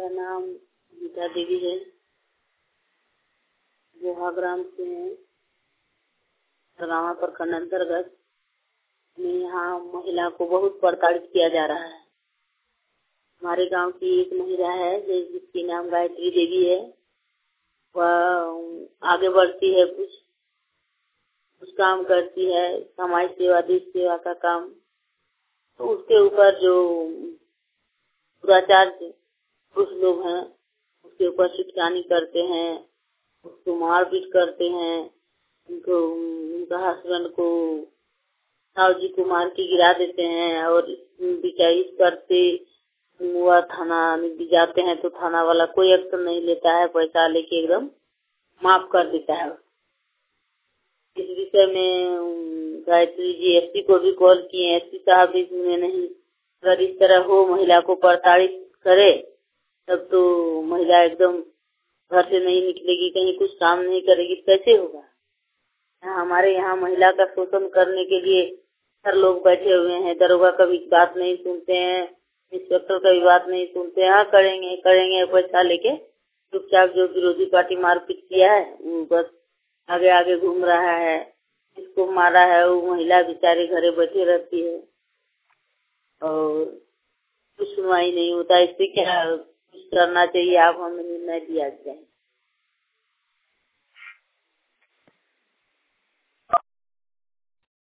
मेरा नाम गीता देवी है। गोहा ग्राम से है, सरगावा प्रखंड अंतर्गत। यहाँ महिला को बहुत प्रताड़ित किया जा रहा है। हमारे गांव की एक महिला है जिसकी नाम गायत्री देवी है। वह आगे बढ़ती है, कुछ काम करती है, समाज सेवा, देश सेवा का काम। तो उसके ऊपर जो दुराचार कुछ लोग हैं उसके ऊपर छिटकानी करते हैं, उसको मारपीट करते हैं। उनका हस्बैंड को, साहु जी को मार के गिरा देते हैं और बिचारी करते वह थाना जाते हैं तो थाना वाला कोई एक्शन नहीं लेता है, पैसा लेके एकदम माफ कर देता है। इस विषय में गायत्री जी एसपी को भी कॉल किए, एसपी साहब भी सुने नहीं। अगर इस तरह हो, महिला को प्रताड़ित करे तब तो महिला एकदम घर से नहीं निकलेगी, कहीं कुछ काम नहीं करेगी, कैसे होगा। हमारे यहाँ महिला का शोषण करने के लिए हर लोग बैठे हुए हैं। दरोगा का भी बात नहीं सुनते हैं, इंस्पेक्टर का भी बात नहीं सुनते हैं। हाँ करेंगे करेंगे पैसा लेके चुपचाप। जो विरोधी पार्टी मारपीट किया है वो बस आगे आगे घूम रहा है। जिसको मारा है वो महिला बेचारी घरे बैठी रहती है और कुछ सुनवाई नहीं होता। इससे क्या करना चाहिए, आप हमें निर्णय दिया जाए।